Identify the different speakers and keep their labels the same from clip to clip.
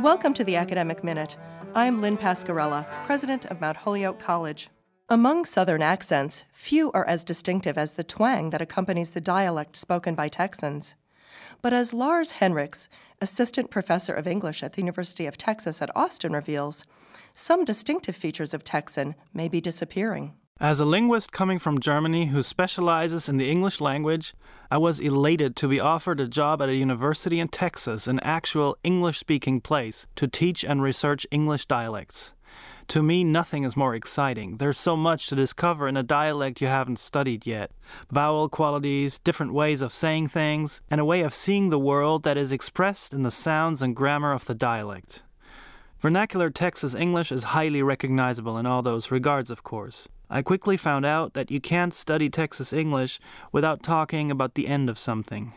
Speaker 1: Welcome to the Academic Minute. I'm Lynn Pascarella, president of Mount Holyoke College. Among Southern accents, few are as distinctive as the twang that accompanies the dialect spoken by Texans. But as Lars Henriks, assistant professor of English at the University of Texas at Austin, reveals, some distinctive features of Texan may be disappearing.
Speaker 2: As a linguist coming from Germany who specializes in the English language, I was elated to be offered a job at a university in Texas, an actual English-speaking place, to teach and research English dialects. To me, nothing is more exciting. There's so much to discover in a dialect you haven't studied yet. Vowel qualities, different ways of saying things, and a way of seeing the world that is expressed in the sounds and grammar of the dialect. Vernacular Texas English is highly recognizable in all those regards, of course. I quickly found out that you can't study Texas English without talking about the end of something.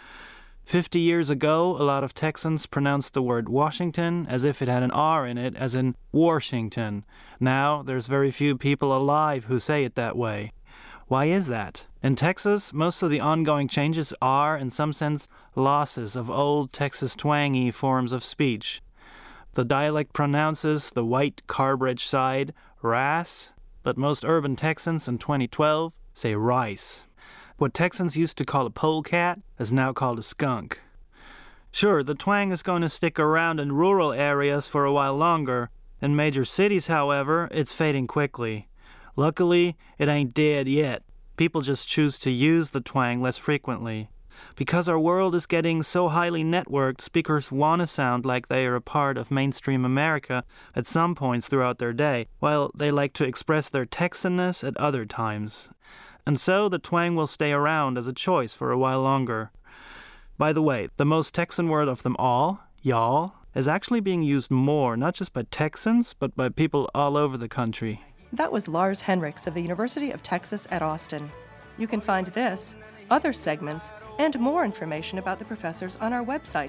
Speaker 2: 50 years ago, a lot of Texans pronounced the word Washington as if it had an R in it, as in Warshington. Now, there's very few people alive who say it that way. Why is that? In Texas, most of the ongoing changes are, in some sense, losses of old Texas twangy forms of speech. The dialect pronounces the white Carbridge side ras, but most urban Texans in 2012 say rice. What Texans used to call a polecat is now called a skunk. Sure, the twang is going to stick around in rural areas for a while longer. In major cities, however, it's fading quickly. Luckily, it ain't dead yet. People just choose to use the twang less frequently. Because our world is getting so highly networked, speakers want to sound like they are a part of mainstream America at some points throughout their day, while they like to express their Texanness at other times. And so the twang will stay around as a choice for a while longer. By the way, the most Texan word of them all, y'all, is actually being used more, not just by Texans, but by people all over the country.
Speaker 1: That was Lars Henriks of the University of Texas at Austin. You can find this, other segments, and more information about the professors on our website,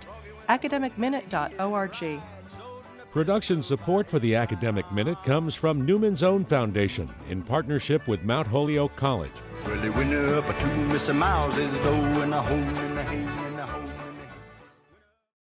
Speaker 1: academicminute.org.
Speaker 3: Production support for the Academic Minute comes from Newman's Own Foundation in partnership with Mount Holyoke College.
Speaker 4: Well, they went up to Mr. Miles' door and a hole in the hay.